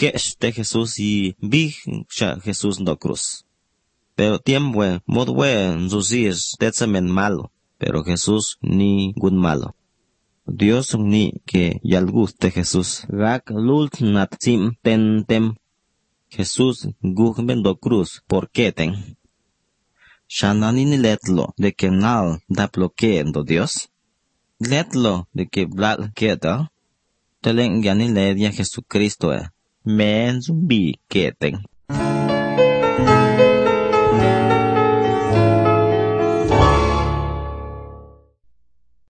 que este Jesús y vi Jesús no cruz. Pero tiempo modwe Jesús tetsamen malo, pero Jesús ni gun malo. Dios ni que yalguste Jesús gak lult nat sim tem. Jesús gugben do cruz por ten. Shanani ni letlo de que nal da bloqueando Dios. Letlo de que blal queda. Telen yani ledia Jesucristo men zumbi ten.